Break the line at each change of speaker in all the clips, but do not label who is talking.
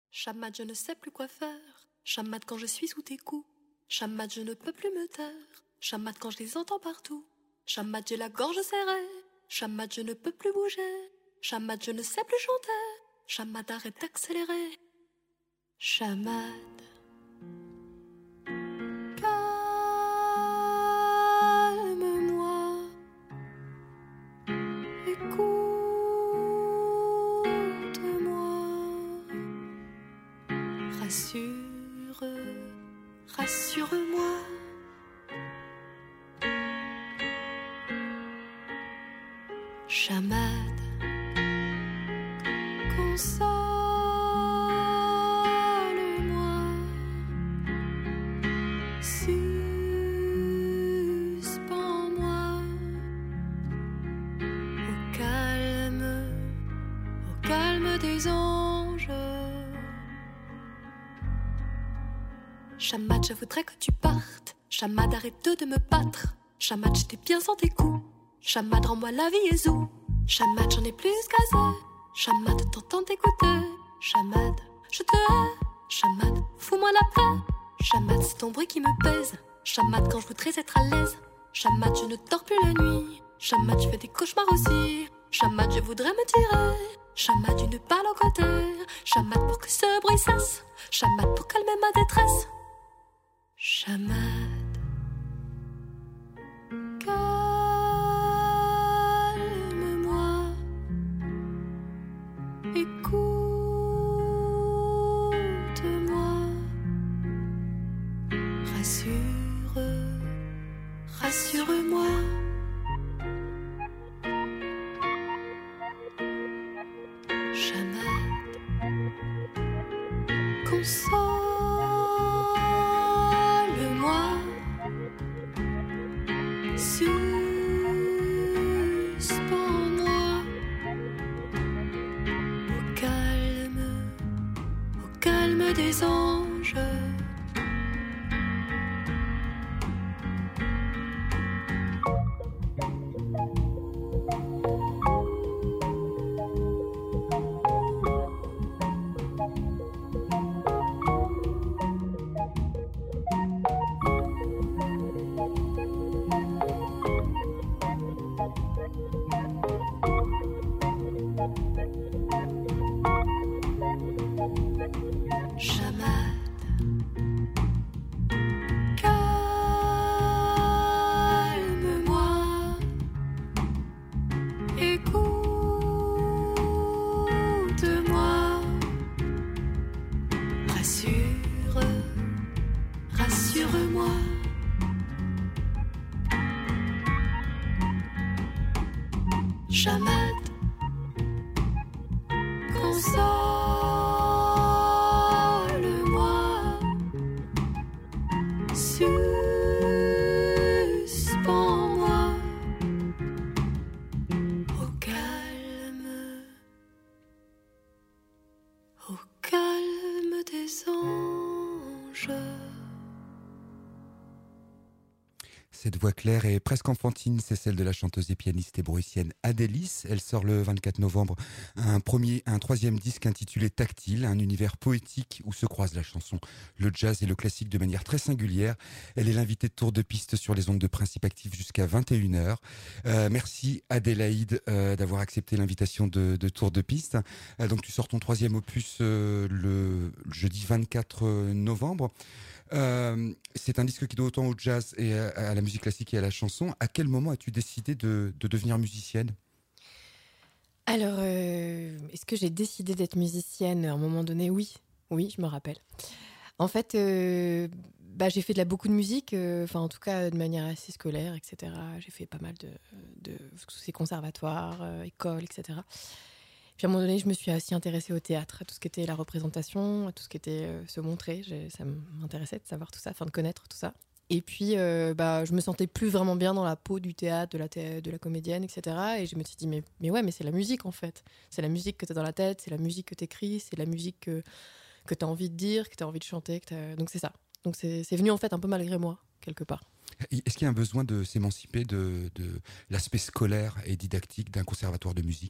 Chamad, je ne sais plus quoi faire. Chamad, quand je suis sous tes coups. Chamad, je ne peux plus me taire. Chamad, quand je les entends partout. Chamad, j'ai la gorge serrée. Chamad, je ne peux plus bouger. Chamad, je ne sais plus chanter. Chamad, arrête d'accélérer. Chamad. Calme-moi. Écoute-moi. Rassure-moi. Chamad, console-moi. Suspends-moi au calme des anges. Chamad, je voudrais que tu partes. Chamad, arrête de me battre. Chamad, j'étais bien sans tes coups. Chamad, rends-moi la vie et zou. Chamad, j'en ai plus qu'assez. Chamad, t'entends t'écouter. Chamad, je te hais. Chamad, fous-moi la paix. Chamad, c'est ton bruit qui me pèse. Chamad, quand je voudrais être à l'aise. Chamad, je ne dors plus la nuit. Chamad, je fais des cauchemars aussi. Chamad, je voudrais me tirer. Chamad, une balle au côté. Chamad, pour que ce bruit cesse. Chamad, pour calmer ma détresse. Chamad. Calme-moi. Écoute-moi. Rassure-moi. Chamad. Console-moi. Suspends-moi au calme des anges. Chamad. Calme-moi. Écoute-moi. Rassure-moi. Chamad. Console-moi. Suspends-moi au calme des anges.
Cette voix claire et presque enfantine, c'est celle de la chanteuse et pianiste et bruitienne Adélis. Elle sort le 24 novembre un troisième disque intitulé Tactile, un univers poétique où se croisent la chanson, le jazz et le classique de manière très singulière. Elle est l'invitée de Tour de Piste sur les ondes de Principe Actif jusqu'à 21h. Merci Adélaïde d'avoir accepté l'invitation de Tour de Piste. Donc tu sors ton troisième opus le jeudi 24 novembre. C'est un disque qui doit autant au jazz et à la musique classique et à la chanson. À quel moment as-tu décidé de devenir musicienne ?
Alors, est-ce que j'ai décidé d'être musicienne à un moment donné ? Oui, je me rappelle. En fait, j'ai fait beaucoup de musique, en tout cas de manière assez scolaire, etc. J'ai fait pas mal de conservatoires, écoles, etc. Puis à un moment donné, je me suis aussi intéressée au théâtre, à tout ce qui était la représentation, à tout ce qui était se montrer. Ça m'intéressait de savoir tout ça, de connaître tout ça. Et puis, je me sentais plus vraiment bien dans la peau du théâtre, de la comédienne, etc. Et je me suis dit, mais c'est la musique en fait. C'est la musique que tu as dans la tête, c'est la musique que tu écris, c'est la musique que tu as envie de dire, que tu as envie de chanter. Donc c'est ça. Donc c'est venu en fait un peu malgré moi, quelque part.
Est-ce qu'il y a un besoin de s'émanciper de l'aspect scolaire et didactique d'un conservatoire de musique ?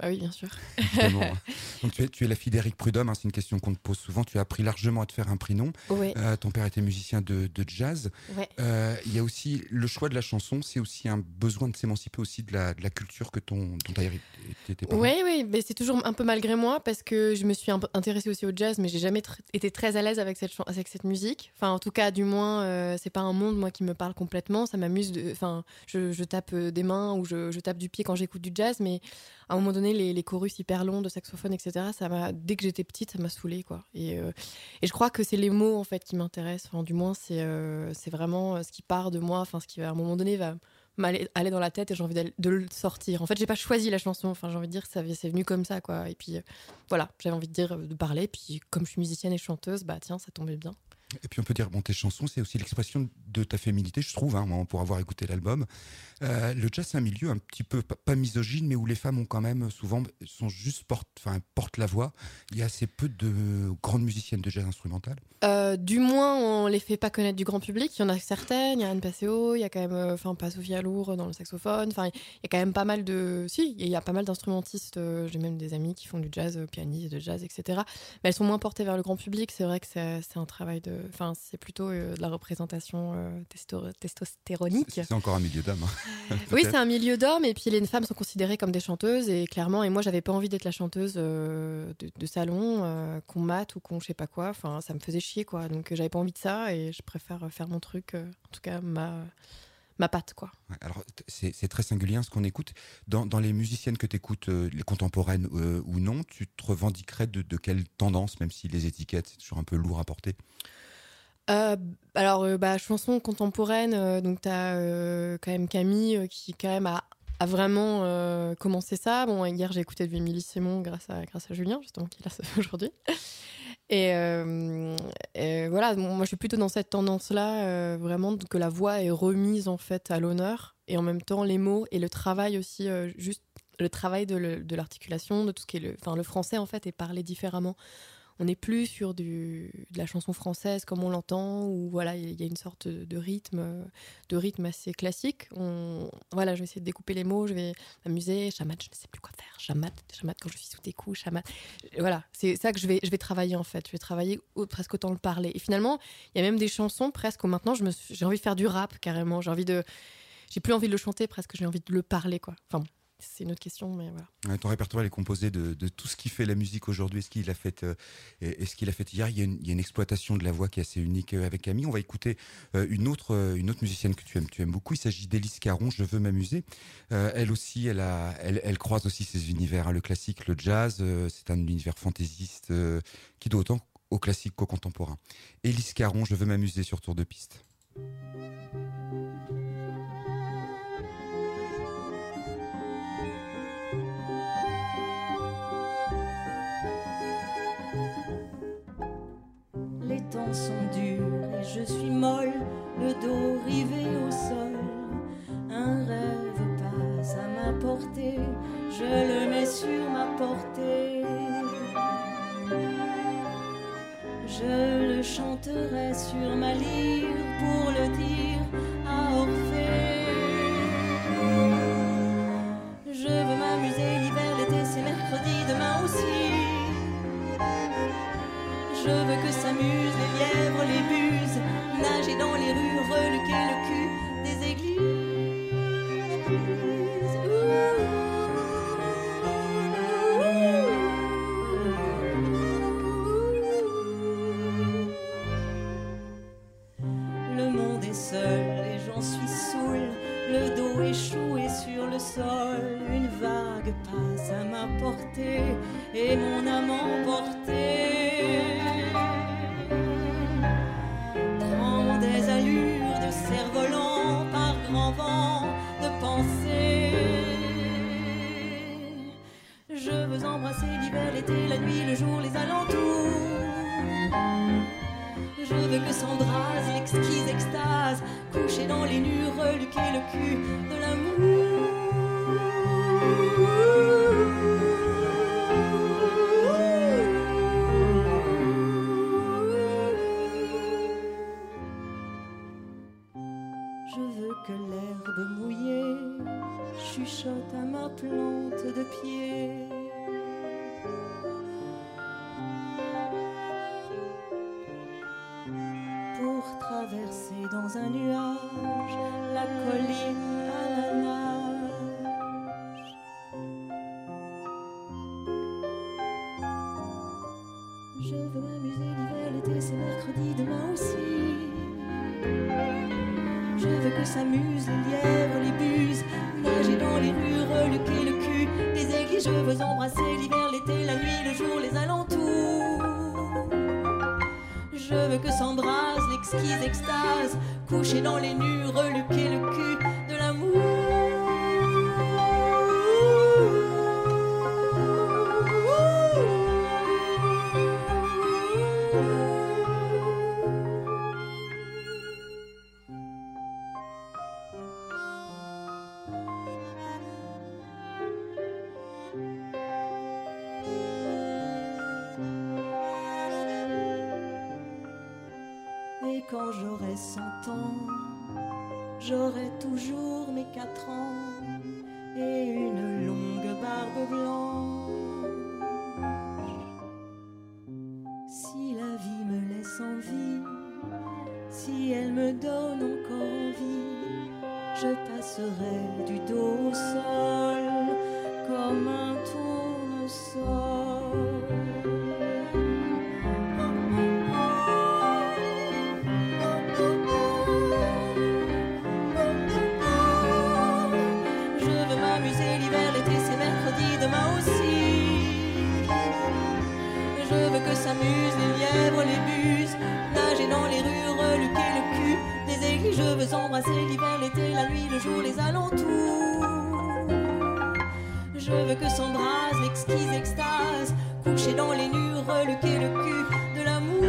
Ah oui, bien sûr.
Évidemment. Donc tu es la fille d'Éric Prudhomme, hein, c'est une question qu'on te pose souvent. Tu as appris largement à te faire un prénom.
Ouais,
Ton père était musicien de jazz.
ouais.
Il y a aussi le choix de la chanson, c'est aussi un besoin de s'émanciper aussi de la culture dont t'as hérité tes parents.
Oui, oui, mais c'est toujours un peu malgré moi parce que je me suis un peu intéressée aussi au jazz, mais j'ai jamais été très à l'aise avec cette musique. Enfin, en tout cas, du moins, c'est pas un monde moi qui me parle complètement. Ça m'amuse. Enfin, je tape des mains ou je tape du pied quand j'écoute du jazz, mais à un moment donné, les chorus hyper longs de saxophone, etc. Dès que j'étais petite, ça m'a saoulée, quoi. Et je crois que c'est les mots en fait qui m'intéressent. Enfin, du moins, c'est vraiment ce qui part de moi. Enfin, ce qui à un moment donné va aller dans la tête et j'ai envie de le sortir. En fait, j'ai pas choisi la chanson. Enfin, j'ai envie de dire que c'est venu comme ça, quoi. Et puis voilà, j'avais envie de dire de parler. Puis comme je suis musicienne et chanteuse, bah tiens, ça tombait bien.
Et puis on peut dire, bon, tes chansons, c'est aussi l'expression de ta féminité, je trouve, hein, moi, pour avoir écouté l'album. Le jazz, c'est un milieu un petit peu, pas misogyne, mais où les femmes ont quand même souvent, portent la voix. Il y a assez peu de grandes musiciennes de jazz instrumental.
Du moins, on les fait pas connaître du grand public. Il y en a certaines. Il y a Anne Passeo, il y a quand même, pas Sophie Allour dans le saxophone. Enfin, il y a quand même pas mal il y a pas mal d'instrumentistes. J'ai même des amis qui font du jazz, pianistes de jazz, etc. Mais elles sont moins portées vers le grand public. C'est vrai que c'est un travail c'est plutôt de la représentation testostéronique.
C'est encore un milieu d'hommes. Hein.
Oui, c'est un milieu d'hommes et puis les femmes sont considérées comme des chanteuses et clairement, et moi j'avais pas envie d'être la chanteuse de salon qu'on mate ou qu'on je sais pas quoi, enfin ça me faisait chier quoi, donc j'avais pas envie de ça et je préfère faire mon truc, en tout cas ma patte quoi.
Alors c'est très singulier hein, ce qu'on écoute. Dans les musiciennes que tu écoutes, les contemporaines ou non, tu te revendiquerais de quelle tendance, même si les étiquettes c'est toujours un peu lourd à porter?
Chanson contemporaine, donc t'as quand même Camille qui quand même a vraiment commencé ça. Bon, hier j'ai écouté du Émilie Simon grâce à Julien justement qui est là aujourd'hui. Et voilà, moi je suis plutôt dans cette tendance-là, vraiment que la voix est remise en fait à l'honneur et en même temps les mots et le travail aussi, juste le travail de l'articulation, de tout ce qui est le français en fait est parlé différemment. On n'est plus sur de la chanson française comme on l'entend, où voilà, il y a une sorte de rythme assez classique. Voilà, je vais essayer de découper les mots, je vais m'amuser. Chamat, je ne sais plus quoi faire. Chamat quand je suis sous tes coups. Chamat. Voilà, c'est ça que je vais travailler en fait. Je vais travailler presque autant le parler. Et finalement, il y a même des chansons presque où maintenant j'ai envie de faire du rap carrément. J'ai plus envie de le chanter presque, j'ai envie de le parler quoi. Enfin bon. C'est une autre question, mais voilà.
Ouais, ton répertoire est composé de tout ce qui fait la musique aujourd'hui et ce qu'il a fait, hier. Il y a une exploitation de la voix qui est assez unique avec Camille. On va écouter une autre musicienne que tu aimes beaucoup. Il s'agit d'Élise Caron, Je veux m'amuser. Elle aussi, elle croise aussi ses univers. Hein. Le classique, le jazz, c'est un univers fantaisiste qui doit autant au classique qu'au contemporain. Élise Caron, Je veux m'amuser sur Tour de Piste.
Les temps sont durs et je suis molle, le dos rivé au sol. Un rêve passe à ma portée, je le mets sur ma portée. Je le chanterai sur ma lyre pour le dire à Orphée. Je veux m'amuser l'hiver, l'été, c'est mercredi, demain aussi. Je veux que s'amusent les lièvres, les buses, nager dans les rues, reluquer le cul des églises. Le monde est seul et j'en suis saoul, le dos échoué sur le sol. Une vague passe à ma portée et mon âme emportée. Des allures de cerf-volant par grand vent de pensée. Je veux embrasser l'hiver, l'été, la nuit, le jour, les alentours. Je veux que s'embrase l'exquise extase, coucher dans les nues, reluquer le cul de l'amour. Je veux que l'herbe mouillée chuchote à ma plante de pied. pour traverser dans un nuage la colline à la nage. Je veux m'amuser l'hiver, l'été, c'est mercredi, demain aussi. Je veux que s'amusent les lièvres, les buses, nager dans les rues, reluquer le cul des églises. Je veux embrasser l'hiver, l'été, la nuit, le jour, les alentours. Je veux que s'embrase l'exquise extase, coucher dans les nues, reluquer le cul de l'amour. Et quand j'aurai 100 ans, j'aurai toujours mes 4 ans et une longue barbe blanche. Si la vie me laisse en vie, si elle me donne encore envie, je passerai du dos au sol comme un tournesol. Demain aussi, je veux que s'amusent les lièvres, les buses, nager dans les rues, reluquer le cul des églises. Je veux embrasser l'hiver, l'été, la nuit, le jour, les alentours. Je veux que s'embrase l'exquise extase, coucher dans les nues, reluquer le cul de l'amour.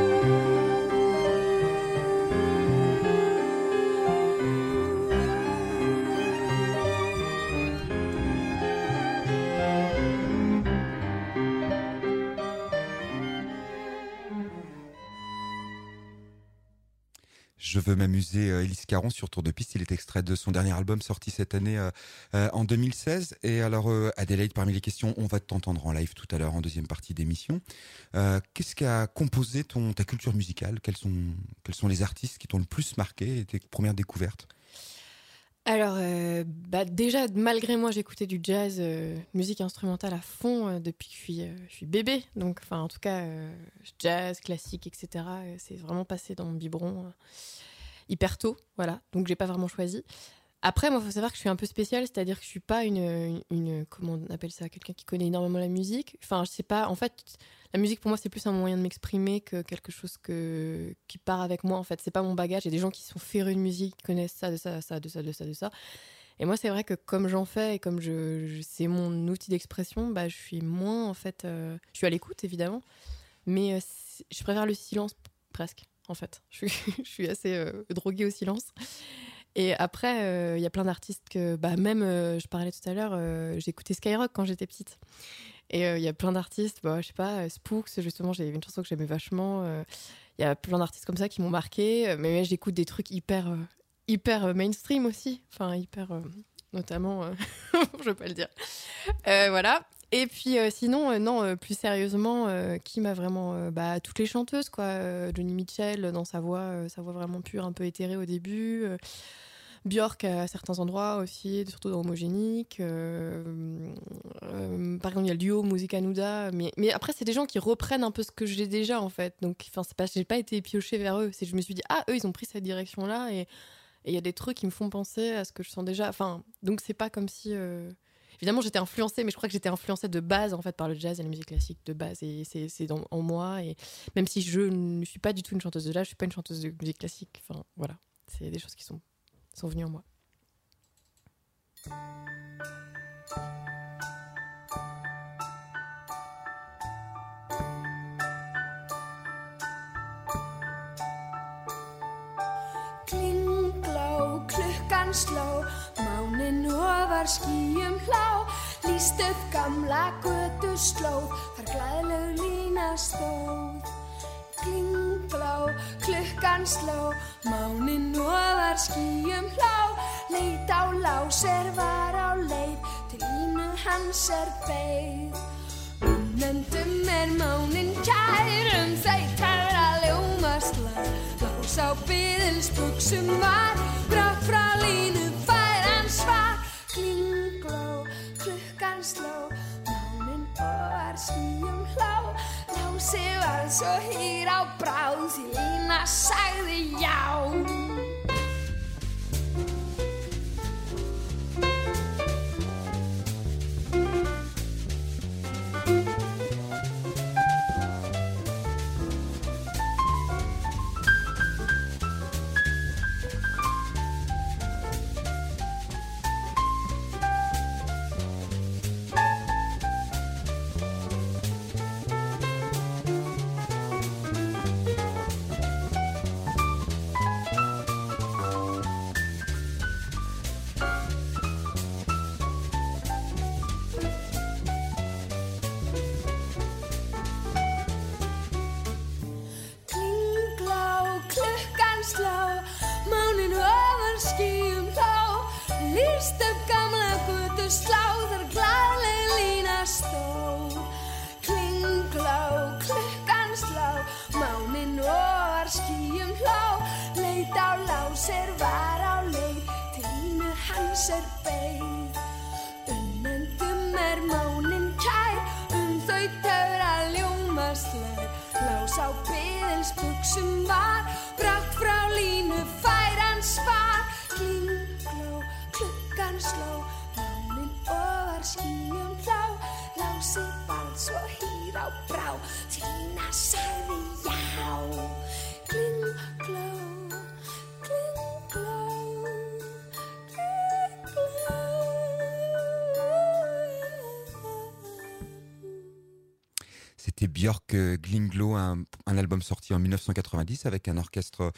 Je veux m'amuser, Élise Caron sur Tour de Piste. Il est extrait de son dernier album sorti cette année en 2016. Et alors, Adélaïde, parmi les questions, on va t'entendre en live tout à l'heure en deuxième partie d'émission. Qu'est-ce qui a composé ta culture musicale ? Quels sont les artistes qui t'ont le plus marqué et tes premières découvertes ?
Alors, déjà, malgré moi, j'écoutais du jazz, musique instrumentale à fond depuis que je suis bébé. Donc, en tout cas, jazz, classique, etc. C'est vraiment passé dans mon biberon hyper tôt. Voilà. Donc, j'ai pas vraiment choisi. Après, moi, il faut savoir que je suis un peu spéciale, c'est-à-dire que je suis pas une comment on appelle ça, quelqu'un qui connaît énormément la musique. Enfin, je sais pas. En fait, la musique pour moi, c'est plus un moyen de m'exprimer que quelque chose qui part avec moi. En fait, c'est pas mon bagage. Il y a des gens qui sont férus de musique, qui connaissent ça, de ça. Et moi, c'est vrai que comme j'en fais et comme c'est mon outil d'expression, je suis moins en fait. Je suis à l'écoute évidemment, mais je préfère le silence presque. En fait, je suis assez droguée au silence. Et après, il y a plein d'artistes que, même, je parlais tout à l'heure, j'écoutais Skyrock quand j'étais petite. Et il y a plein d'artistes, je sais pas, Spooks, justement, j'ai une chanson que j'aimais vachement. Il y a plein d'artistes comme ça qui m'ont marqué, mais j'écoute des trucs hyper mainstream aussi, enfin hyper, notamment, je vais pas le dire. Voilà. Et puis sinon, non, plus sérieusement, qui m'a vraiment, toutes les chanteuses, quoi. Joni Mitchell dans sa voix vraiment pure, un peu éthérée au début. Björk à certains endroits aussi, surtout dans Homogénique. Par exemple, il y a le duo Musica Nuda, mais après c'est des gens qui reprennent un peu ce que j'ai déjà en fait. Donc, j'ai pas été piochée vers eux. Je me suis dit eux ils ont pris cette direction-là et il y a des trucs qui me font penser à ce que je sens déjà. Enfin, donc c'est pas comme si évidemment j'étais influencée, mais je crois que j'étais influencée de base en fait par le jazz et la musique classique de base et c'est en moi. Et même si je ne suis pas du tout une chanteuse de jazz, je suis pas une chanteuse de musique classique. Enfin voilà, c'est des choses qui sont venues en moi.
Klingló, klukkan sló, máninn ofar skýjum hlá, lýst upp gamla götuslóð, þar glaðleg lína stóð. Klingló, klukkan sló, máninn ofar skýjum hlá, leit á Lás var á leið, til Ínu hans beið. Unnendum máninn kær, þau tæra ljómaslag, Lás á biðilsbuxum var, brátt frá línu fær hann svar. Klingló, klukkan sló, máninn ofar skýjum hló. Lási var svo hýr á bráð því Lína sagði já.
C'était Björk Glinglo, un album sorti en 1990 avec un orchestre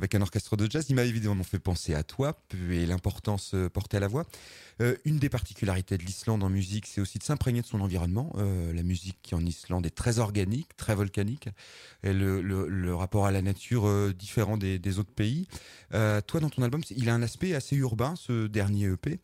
de jazz. Il m'a évidemment fait penser à toi et l'importance portée à la voix. Une des particularités de l'Islande en musique, c'est aussi de s'imprégner de son environnement. La musique en Islande est très organique, très volcanique, et le rapport à la nature différent des autres pays. Toi, dans ton album, il a un aspect assez urbain, ce dernier EP.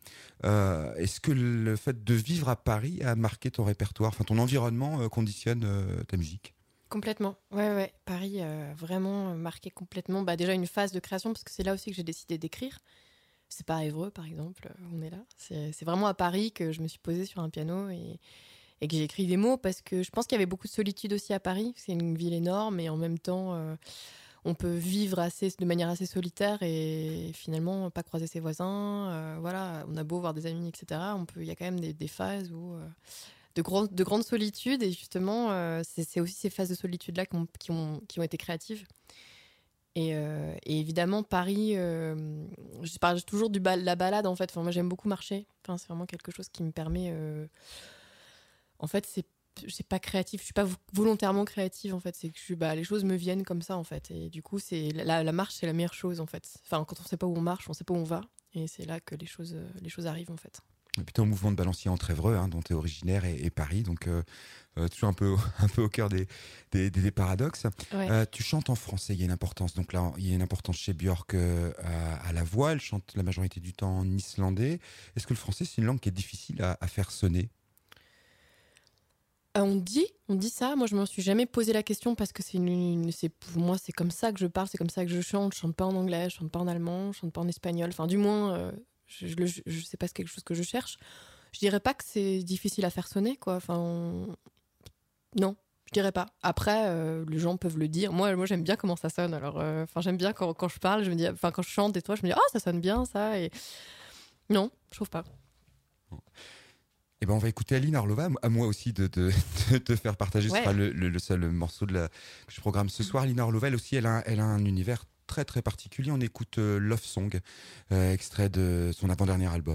Est-ce que le fait de vivre à Paris a marqué ton répertoire, enfin ton environnement conditionne ta musique?
Complètement. Ouais. Paris a vraiment marqué complètement. Déjà une phase de création, parce que c'est là aussi que j'ai décidé d'écrire. C'est pas à Évreux, par exemple, on est là. C'est vraiment à Paris que je me suis posée sur un piano et que j'ai écrit des mots, parce que je pense qu'il y avait beaucoup de solitude aussi à Paris. C'est une ville énorme et en même temps, on peut vivre de manière assez solitaire et finalement pas croiser ses voisins. Voilà, on a beau voir des amis, etc. Il y a quand même des phases où... de grandes solitudes, et justement c'est aussi ces phases de solitude là qui ont été créatives, et évidemment Paris, je parle toujours de la balade en fait. Moi j'aime beaucoup marcher, c'est vraiment quelque chose qui me permet en fait c'est pas créatif, je suis pas volontairement créative en fait, c'est que les choses me viennent comme ça en fait, et du coup c'est la marche, c'est la meilleure chose en fait. Quand on sait pas où on marche, on sait pas où on va, et c'est là que les choses arrivent en fait.
Et puis t'es au mouvement de Balancier entre Évreux, dont t'es originaire, et Paris, donc toujours un peu au cœur des paradoxes.
Ouais.
Tu chantes en français, il y a une importance. Donc là, il y a une importance chez Björk à la voix. Elle chante la majorité du temps en islandais. Est-ce que le français, c'est une langue qui est difficile à faire sonner?
On dit ça. Moi, je m'en suis jamais posé la question, parce que pour moi, c'est comme ça que je parle, c'est comme ça que je chante. Je chante pas en anglais, je chante pas en allemand, je chante pas en espagnol. Du moins. Je sais pas, c'est quelque chose que je cherche. Je dirais pas que c'est difficile à faire sonner, quoi. Non, je dirais pas. Après, les gens peuvent le dire. Moi, j'aime bien comment ça sonne. Alors, j'aime bien quand je parle, je me dis, quand je chante et toi, je me dis, ça sonne bien, ça. Et non, je trouve pas.
Eh ben, on va écouter Aline Arlova, à moi aussi de te faire partager. Ce sera le seul morceau que je programme ce soir. Aline Arlova, elle aussi, elle a un univers très très particulier. On écoute Love Song, extrait de son avant-dernier album.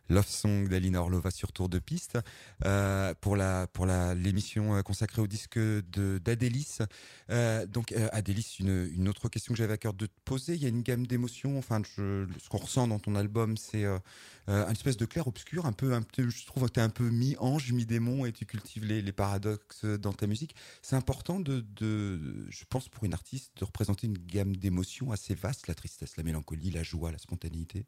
Love Song d'Alina Orlova sur Tour de Piste pour l'émission consacrée au disque d'Adélis. Donc Adélis, une autre question que j'avais à cœur de te poser. Il y a une gamme d'émotions. Enfin, ce qu'on ressent dans ton album, c'est une espèce de clair-obscur, je trouve que tu es un peu mi-ange, mi-démon et tu cultives les paradoxes dans ta musique. C'est important je pense, pour une artiste, de représenter une gamme d'émotions assez vaste, la tristesse, la mélancolie, la joie, la spontanéité.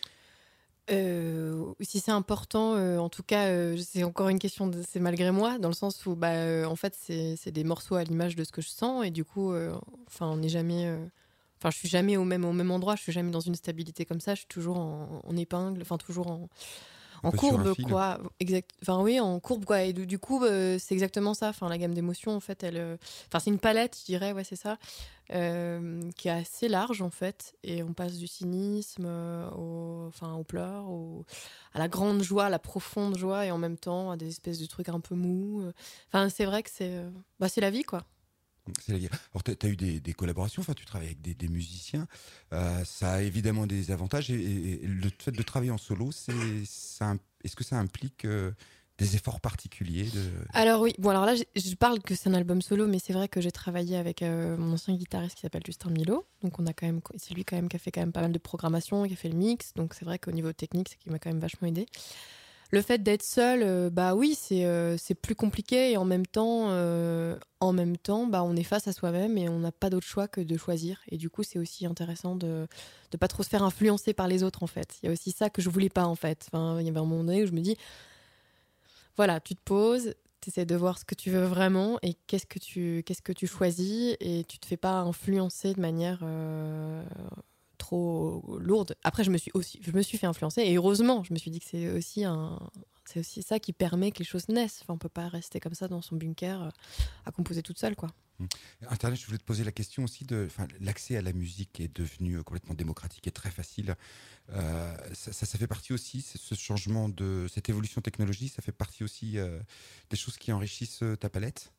Si c'est important, en tout cas, c'est encore une question, c'est malgré moi, dans le sens où, en fait, c'est des morceaux à l'image de ce que je sens, et du coup, on n'est jamais, je suis jamais au même endroit, je suis jamais dans une stabilité comme ça, je suis toujours en épingle, toujours en courbe, quoi. Exact. Enfin oui, en courbe, quoi. Et du coup, c'est exactement ça. Enfin, la gamme d'émotions, en fait, c'est une palette, je dirais, ouais, c'est ça, qui est assez large, en fait. Et on passe du cynisme aux pleurs, à la grande joie, à la profonde joie, et en même temps à des espèces de trucs un peu mous. Enfin, c'est vrai que c'est la vie, quoi.
C'est la guerre. Alors, tu as eu des collaborations, tu travailles avec des musiciens. Ça a évidemment des avantages. Et le fait de travailler en solo, est-ce que ça implique des efforts particuliers
Alors oui, alors là, je parle que c'est un album solo, mais c'est vrai que j'ai travaillé avec mon ancien guitariste qui s'appelle Justin Milo. Donc c'est lui quand même qui a fait quand même pas mal de programmation, qui a fait le mix. Donc c'est vrai qu'au niveau technique, c'est qui m'a quand même vachement aidé. Le fait d'être seul, oui, c'est plus compliqué, et en même temps, on est face à soi-même et on n'a pas d'autre choix que de choisir. Et du coup, c'est aussi intéressant de pas trop se faire influencer par les autres, en fait. Il y a aussi ça que je voulais pas, en fait. Il y avait un moment donné où je me dis, voilà, tu te poses, tu essaies de voir ce que tu veux vraiment et qu'est-ce que tu choisis, et tu te fais pas influencer de manière trop lourde. Après, je me suis fait influencer, et heureusement, je me suis dit que c'est aussi ça qui permet que les choses naissent. On peut pas rester comme ça dans son bunker à composer toute seule, quoi.
Internet, je voulais te poser la question aussi l'accès à la musique est devenu complètement démocratique et très facile. Ça fait partie aussi, ce changement cette évolution technologique, ça fait partie aussi des choses qui enrichissent ta palette.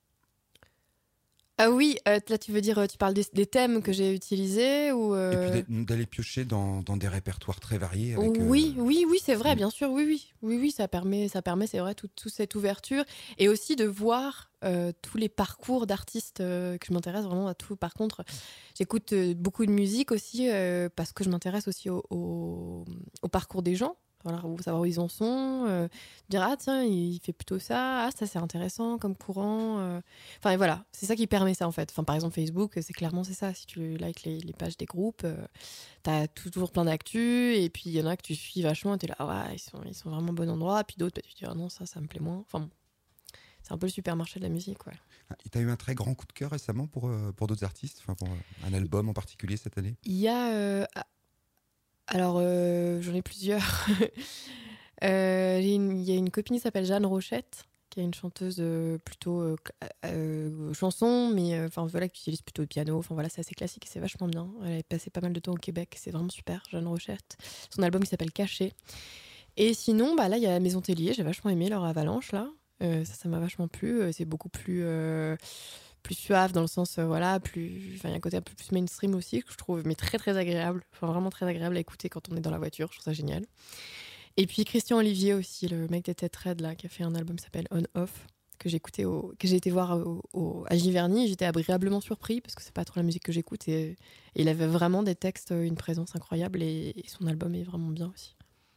Ah oui, là tu veux dire, tu parles des thèmes que j'ai utilisés ou
Et puis d'aller piocher dans des répertoires très variés. Avec,
oui, c'est vrai, bien sûr, oui, ça permet, c'est vrai, toute cette ouverture, et aussi de voir tous les parcours d'artistes, que je m'intéresse vraiment à tout. Par contre, j'écoute beaucoup de musique aussi, parce que je m'intéresse aussi au parcours des gens. Voilà, savoir où ils en sont, dire tiens, il fait plutôt ça, ça c'est intéressant comme courant. Enfin voilà, c'est ça qui permet ça, en fait. Par exemple, Facebook, c'est ça. Si tu likes les pages des groupes, t'as toujours plein d'actu, et puis il y en a que tu suis vachement et t'es là, ouais, ils sont vraiment au bon endroit, puis d'autres, tu dis non, ça me plaît moins. Enfin bon, c'est un peu le supermarché de la musique, ouais.
Et t'as eu un très grand coup de cœur récemment pour d'autres artistes, pour un album en particulier cette année?
Il y a alors, j'en ai plusieurs. Il y a une copine qui s'appelle Jeanne Rochette, qui est une chanteuse plutôt chanson, mais qui utilise plutôt le piano. C'est assez classique et c'est vachement bien. Elle a passé pas mal de temps au Québec, c'est vraiment super, Jeanne Rochette. Son album qui s'appelle Caché. Et sinon, là, il y a la Maison Tellier, j'ai vachement aimé leur Avalanche, là. Ça m'a vachement plu. C'est beaucoup plus suave, dans le sens, il y a un côté un peu plus mainstream aussi, que je trouve, mais très très agréable. Vraiment très agréable à écouter quand on est dans la voiture, je trouve ça génial. Et puis Christian Olivier aussi, le mec des Têtes Raides, là, qui a fait un album qui s'appelle On Off, que j'ai été voir à Giverny. J'étais agréablement surpris, parce que c'est pas trop la musique que j'écoute, et il avait vraiment des textes, une présence incroyable, et son album est vraiment bien aussi.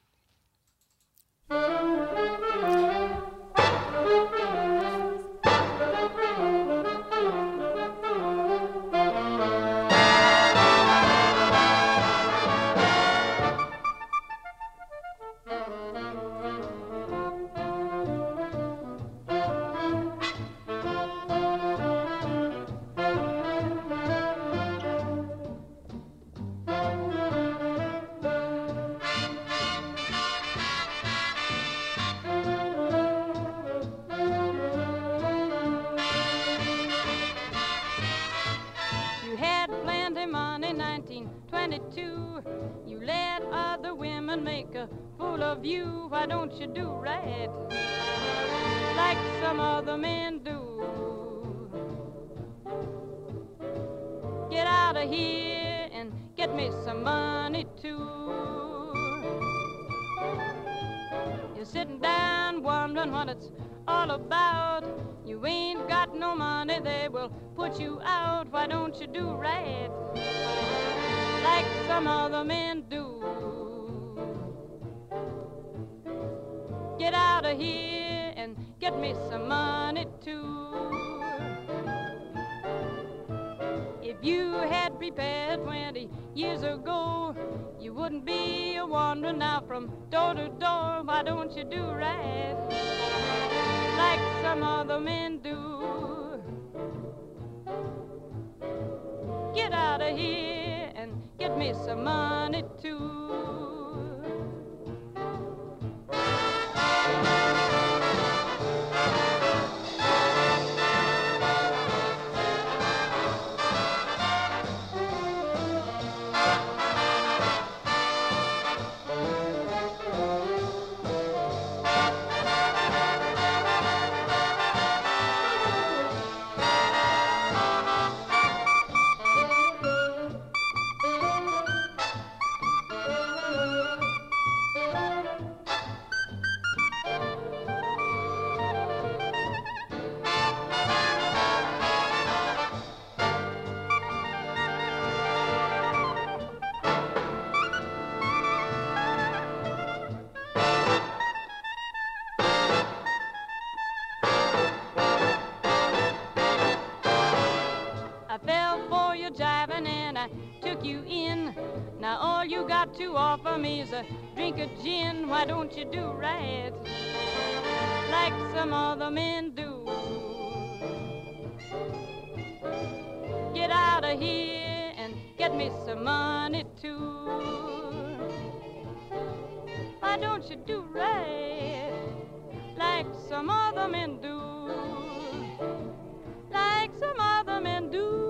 Why don't you do right like some other men do? Get out of here and get me some money too. You're sitting down wondering what it's all about. You ain't got no money, they will put you out. Why don't you do right like some other men do? Get out of here and get me some money too. If you had prepared 20 years ago, you wouldn't be wandering now from door to door. Why don't you do right like some other men do? Get out of here and get me some money too. Now all you got to offer me is a drink of gin. Why don't you do right like some other men do? Get out of here and get me some money too. Why don't you do right like some other men do? Like some other men do.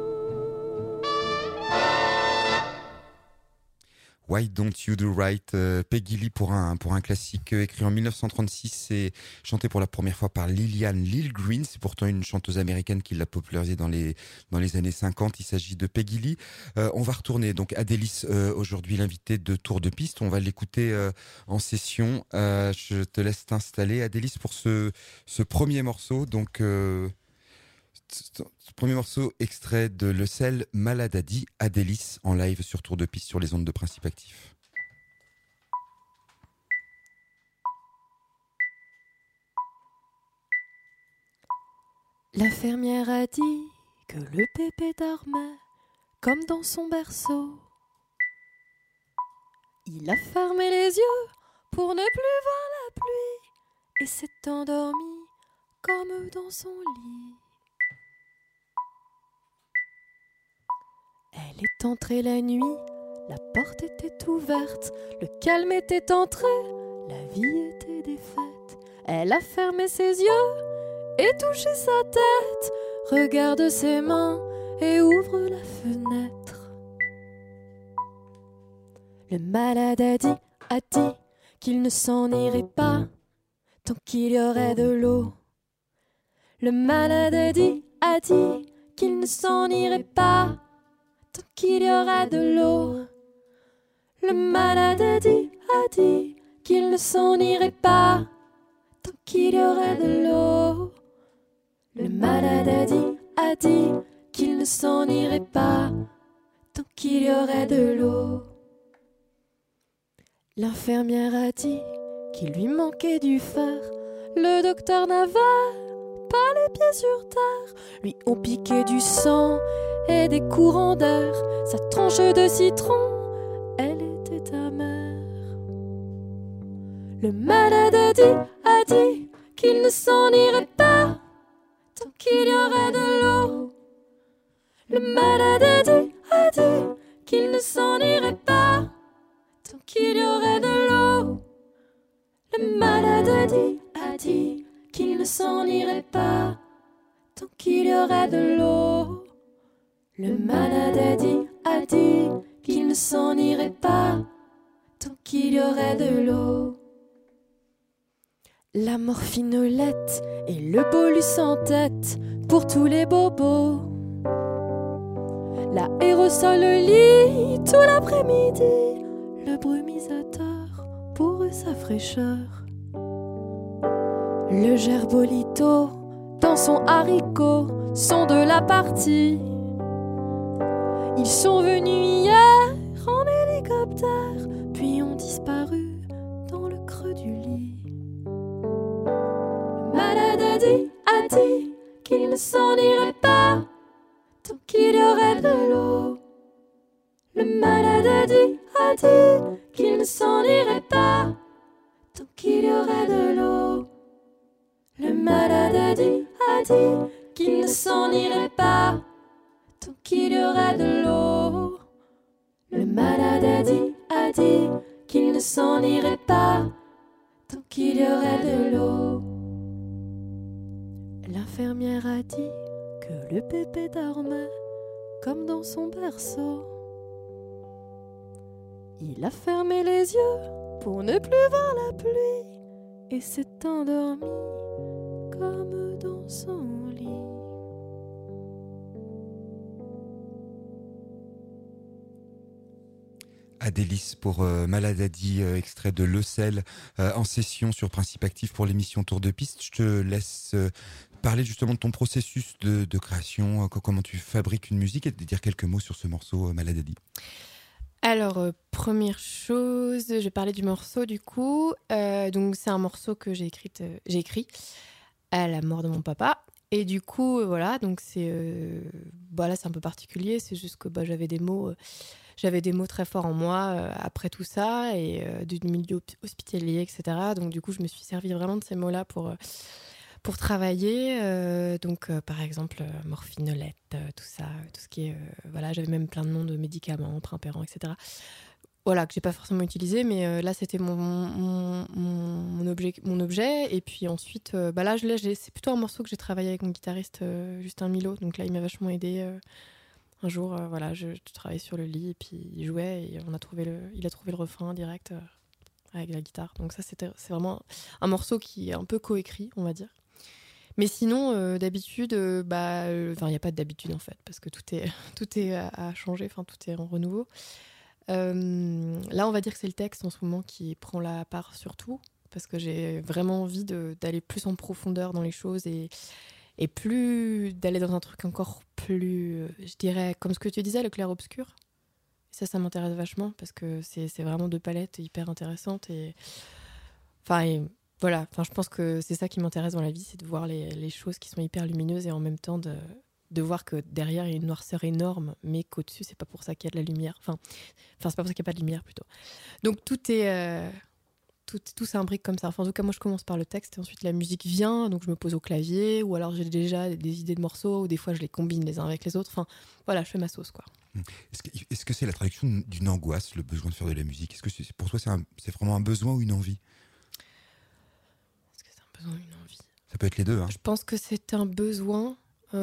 Why Don't You Do Right, Peggy Lee pour un classique écrit en 1936 et chanté pour la première fois par Lillian Lilgreen. C'est pourtant une chanteuse américaine qui l'a popularisé dans les années 50. Il s'agit de Peggy Lee. On va retourner donc Adélis, aujourd'hui l'invité de Tour de Piste. On va l'écouter en session. Je te laisse t'installer, Adélis, pour ce premier morceau. Donc ce premier morceau extrait de Le Sel Maladadi, Adélis en live sur Tour de Piste sur les ondes de Principe Actif.
La fermière a dit que le pépé dormait comme dans son berceau. Il a fermé les yeux pour ne plus voir la pluie et s'est endormi comme dans son lit. Elle est entrée la nuit, la porte était ouverte, le calme était entré, la vie était défaite. Elle a fermé ses yeux et touché sa tête, regarde ses mains et ouvre la fenêtre. Le malade a dit qu'il ne s'en irait pas tant qu'il y aurait de l'eau. Le malade a dit qu'il ne s'en irait pas tant qu'il y aura de l'eau. Le malade a dit qu'il ne s'en irait pas tant qu'il y aurait de l'eau. Le malade a dit qu'il ne s'en irait pas tant qu'il y aurait de l'eau. L'infirmière a dit qu'il lui manquait du fer. Le docteur n'avait pas les pieds sur terre. Lui ont piqué du sang et des courants d'air. Sa tranche de citron, elle était amère. Le malade a dit qu'il ne s'en irait pas tant qu'il y aurait de l'eau. Le malade a dit qu'il ne s'en irait pas tant qu'il y aurait de l'eau. Le malade a dit qu'il ne s'en irait pas tant qu'il y aurait de l'eau. Le malade a dit qu'il ne s'en irait pas tant qu'il y aurait de l'eau. La morphinolette et le bolus en tête pour tous les bobos. L'aérosol lit tout l'après-midi, le brumisateur pour sa fraîcheur.
Le gerbolito dans son haricot sont de la partie. Ils sont venus hier en hélicoptère, puis ont disparu dans le creux du lit. Le malade a dit qu'il ne s'en irait pas tant qu'il y aurait de l'eau. Le malade a dit qu'il ne s'en irait pas tant qu'il y aurait de l'eau. Le malade a dit qu'il ne s'en irait pas tant qu'il y aurait de l'eau. Le malade a dit qu'il ne s'en irait pas tant qu'il y aurait de l'eau. L'infirmière a dit que le bébé dormait comme dans son berceau. Il a fermé les yeux pour ne plus voir la pluie et s'est endormi comme dans son lit.
Adélis pour Maladadi, extrait de Le Sel, en session sur Principe Actif pour l'émission Tour de Piste. Je te laisse parler justement de ton processus de création, comment tu fabriques une musique, et de dire quelques mots sur ce morceau Maladadi.
Alors, première chose, je vais parler du morceau du coup. Donc, c'est un morceau que j'ai écrit à la mort de mon papa. Et du coup, voilà, donc là, c'est un peu particulier. C'est juste que j'avais des mots très forts en moi après tout ça, et du milieu hospitalier, etc. Donc, du coup, je me suis servi vraiment de ces mots-là pour travailler. Par exemple, morphinolette, tout ça, tout ce qui est... j'avais même plein de noms de médicaments, Primperan, etc. Voilà, que j'ai pas forcément utilisé, mais là, c'était mon objet. Et puis ensuite, c'est plutôt un morceau que j'ai travaillé avec mon guitariste Justin Milo. Donc là, il m'a vachement aidé. Un jour, je travaillais sur le lit, et puis il jouait, et il a trouvé le refrain direct avec la guitare. Donc ça, c'est vraiment un morceau qui est un peu coécrit, on va dire. Mais sinon, d'habitude, il n'y a pas d'habitude en fait, parce que tout est à changer, tout est en renouveau. Là, on va dire que c'est le texte en ce moment qui prend la part surtout, parce que j'ai vraiment envie d'aller plus en profondeur dans les choses, et plus d'aller dans un truc encore plus, je dirais, comme ce que tu disais, le clair-obscur. Ça m'intéresse vachement, parce que c'est vraiment deux palettes hyper intéressantes. Je pense que c'est ça qui m'intéresse dans la vie, c'est de voir les choses qui sont hyper lumineuses, et en même temps de voir que derrière il y a une noirceur énorme, mais qu'au-dessus c'est pas pour ça qu'il y a de la lumière. C'est pas pour ça qu'il n'y a pas de lumière plutôt. Donc tout s'imbrique comme ça. En tout cas, moi je commence par le texte, et ensuite la musique vient, donc je me pose au clavier, ou alors j'ai déjà des idées de morceaux, ou des fois je les combine les uns avec les autres. Je fais ma sauce, quoi.
Est-ce que c'est la traduction d'une angoisse, le besoin de faire de la musique? Est-ce que pour toi c'est vraiment un besoin ou une envie?
Est-ce que c'est un besoin ou une envie?
Ça peut être les deux, hein.
Je pense que c'est un besoin.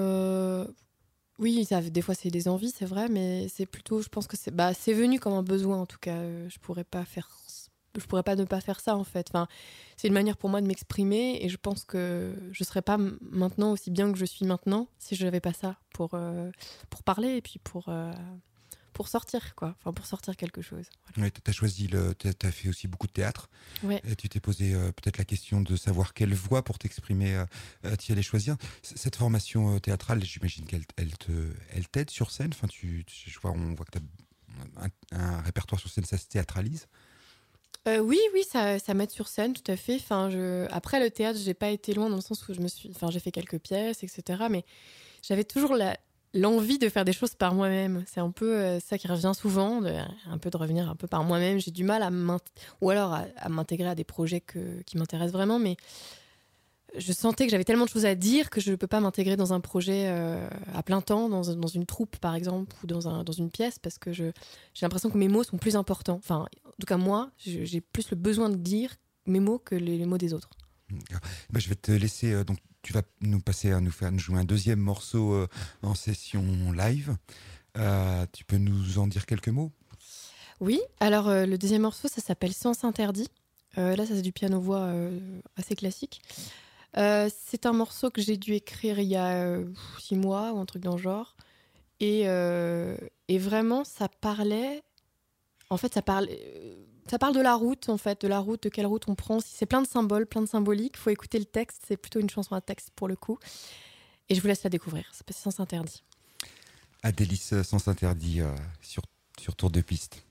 Oui, des fois c'est des envies, c'est vrai, mais c'est plutôt, je pense que c'est venu comme un besoin en tout cas. Je pourrais pas ne pas faire ça en fait. C'est une manière pour moi de m'exprimer, et je pense que je serais pas maintenant aussi bien que je suis maintenant si je n'avais pas ça pour parler, et puis pour sortir quoi. Pour sortir quelque chose. Voilà.
Ouais, t'as fait aussi beaucoup de théâtre.
Ouais.
Et tu t'es posé peut-être la question de savoir quelle voix pour t'exprimer tu allais choisir. Cette formation théâtrale, j'imagine qu'elle t'aide sur scène. On voit que t'as un répertoire sur scène, ça se théâtralise.
Oui, ça m'aide sur scène, tout à fait. Après le théâtre, j'ai pas été loin dans le sens où j'ai fait quelques pièces, etc. Mais j'avais toujours l'envie de faire des choses par moi-même. C'est un peu ça qui revient souvent, de revenir un peu par moi-même. J'ai du mal à m'intégrer à des projets qui m'intéressent vraiment, mais je sentais que j'avais tellement de choses à dire que je ne peux pas m'intégrer dans un projet à plein temps, dans une troupe par exemple, ou dans une pièce, parce que j'ai l'impression que mes mots sont plus importants. En tout cas moi, j'ai plus le besoin de dire mes mots que les mots des autres.
Je vais te laisser, donc tu vas nous jouer un deuxième morceau en session live. Tu peux nous en dire quelques mots?
Oui, alors le deuxième morceau, ça s'appelle Sens interdit. Là, ça c'est du piano-voix assez classique. C'est un morceau que j'ai dû écrire il y a 6 mois ou un truc dans le genre. Et vraiment, ça parlait... En fait, Ça parle de la route, en fait, de quelle route on prend. C'est plein de symboles, plein de symboliques. Il faut écouter le texte. C'est plutôt une chanson à texte pour le coup. Et je vous laisse la découvrir. C'est Sens Interdit.
Adélis, Sens Interdit sur Tour de Piste.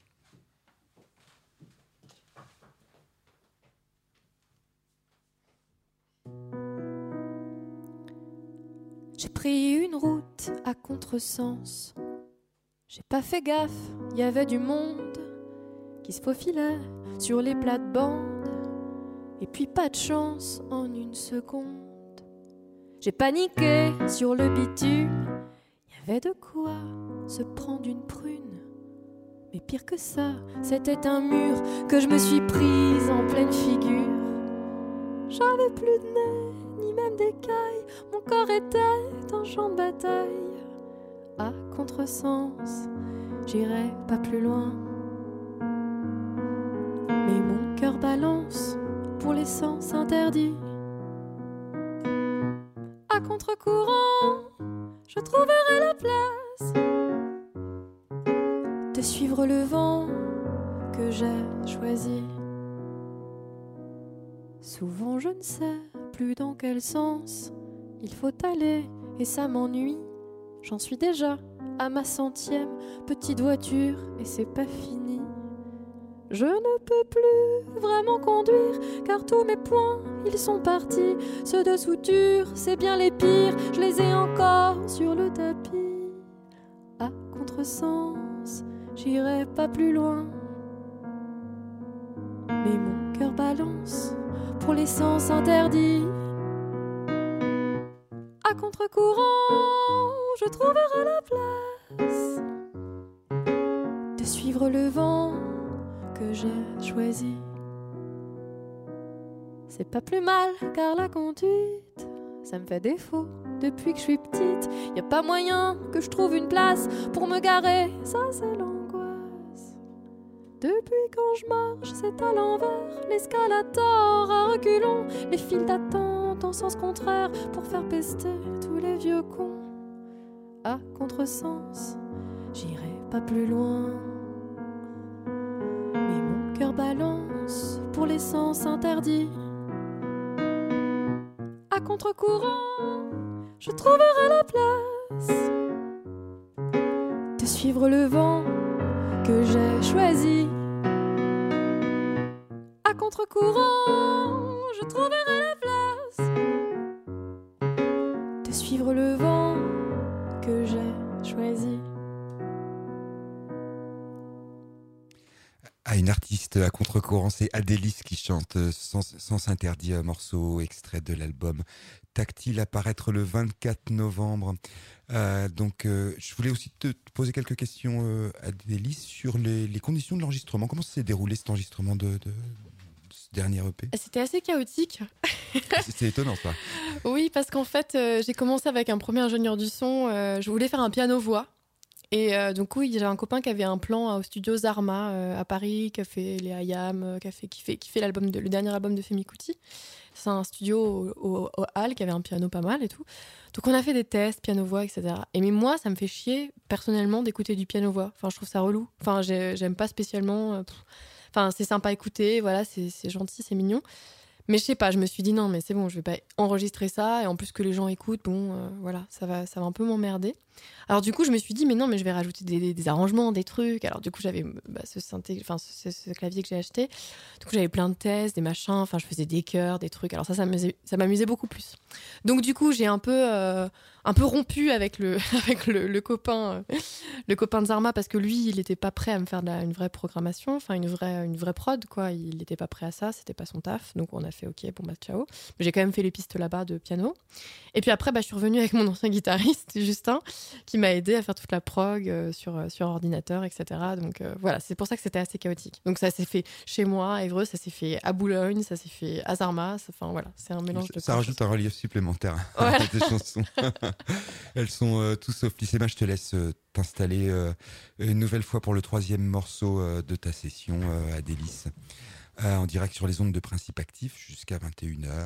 J'ai pris une route à contresens. J'ai pas fait gaffe, y avait du monde qui se faufilait sur les plates-bandes. Et puis pas de chance en une seconde. J'ai paniqué sur le bitume. Y avait de quoi se prendre une prune. Mais pire que ça, c'était un mur que je me suis prise en pleine figure. J'avais plus de nez, ni même d'écailles. Mon corps était un champ de bataille. À contresens, j'irai pas plus loin. Mais mon cœur balance pour les sens interdits. À contre-courant, je trouverai la place de suivre le vent que j'ai choisi. Souvent je ne sais plus dans quel sens il faut aller et ça m'ennuie. J'en suis déjà à ma 100e petite voiture et c'est pas fini. Je ne peux plus vraiment conduire car tous mes points ils sont partis. Ceux de suture c'est bien les pires, je les ai encore sur le tapis. À contresens, j'irai pas plus loin. Mais mon cœur balance pour les sens interdits. À contre-courant, je trouverai la place de suivre le vent que j'ai choisi. C'est pas plus mal car la conduite, ça me fait défaut depuis que je suis petite. Y a pas moyen que je trouve une place pour me garer, ça c'est l'angoisse. Depuis quand je marche, c'est à l'envers, l'escalator à reculons, les files d'attente en sens contraire pour faire pester tous les vieux cons. À contresens, j'irai pas plus loin. Mais mon cœur balance pour les sens interdits. À contre-courant, je trouverai la place de suivre le vent que j'ai choisi. À contre-courant, je trouverai la place de suivre le vent que j'ai choisi.
Une artiste à contre-courant, c'est Adélis qui chante Sens Interdit, un morceau extrait de l'album Tactile à paraître le 24 novembre. Je voulais aussi te poser quelques questions, Adélis, sur les conditions de l'enregistrement. Comment ça s'est déroulé cet enregistrement de ce dernier EP ?
C'était assez chaotique.
C'est étonnant ça.
Oui, parce qu'en fait, j'ai commencé avec un premier ingénieur du son. Je voulais faire un piano-voix. Et donc oui, j'ai un copain qui avait un plan au studio Zarma à Paris, qui a fait les IAM, qui fait le dernier album de Femi Kuti. C'est un studio au Hall qui avait un piano pas mal et tout. Donc on a fait des tests, piano-voix, etc. Et mais moi, ça me fait chier personnellement d'écouter du piano-voix. Enfin, je trouve ça relou. Enfin, j'aime pas spécialement. Enfin, c'est sympa à écouter, voilà, c'est gentil, c'est mignon. Mais je sais pas, je me suis dit non, mais c'est bon, je vais pas enregistrer ça. Et en plus que les gens écoutent, voilà, ça va un peu m'emmerder. Alors du coup, je me suis dit, mais non, mais je vais rajouter des arrangements, des trucs. Alors du coup, j'avais ce clavier que j'ai acheté. Du coup, j'avais plein de tests, des machins. Enfin, je faisais des chœurs, des trucs. Alors ça m'amusait beaucoup plus. Donc du coup, j'ai un peu rompu avec le copain de Zarma parce que lui, il était pas prêt à me faire une vraie programmation, enfin une vraie prod, quoi. Il était pas prêt à ça, c'était pas son taf. Donc on a fait OK, bon bah ciao. Mais j'ai quand même fait les pistes là-bas de piano. Et puis après, je suis revenue avec mon ancien guitariste, Justin, qui m'a aidé à faire toute la prog sur ordinateur, etc. Donc voilà, c'est pour ça que c'était assez chaotique. Donc ça s'est fait chez moi, à Évreux, ça s'est fait à Boulogne, ça s'est fait à Zarma. Enfin voilà, c'est un mélange de
ça rajoute un relief supplémentaire
voilà.
à tes chansons. Elles sont tout sauf Lissema. Je te laisse t'installer une nouvelle fois pour le 3e morceau de ta session, Adélis, en direct sur les ondes de Principe Actif jusqu'à 21h.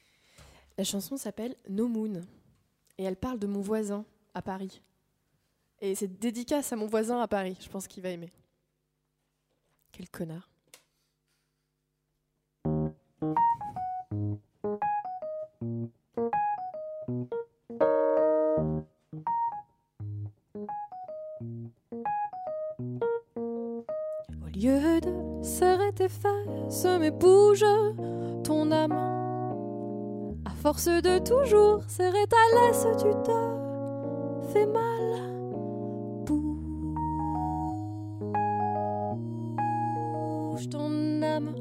La chanson s'appelle No Moon et elle parle de mon voisin à Paris.
Et c'est dédicace à mon voisin à Paris. Je pense qu'il va aimer. Quel connard. Au lieu de serrer tes fesses, mais bouge ton âme. À force de toujours serrer ta laisse, tu te fais mal. Bouge ton âme,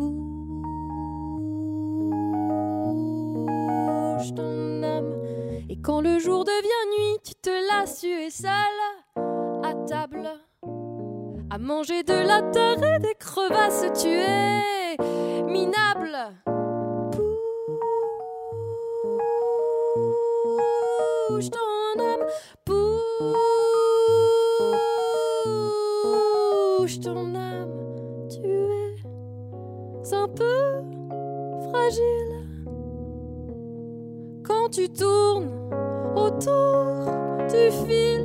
bouge ton âme. Et quand le jour devient nuit, tu te lasses, tu es seule à table. À manger de la terre et des crevasses, tu es minable. Bouge ton âme, bouge ton âme. Tu es un peu fragile quand tu tournes autour du fil.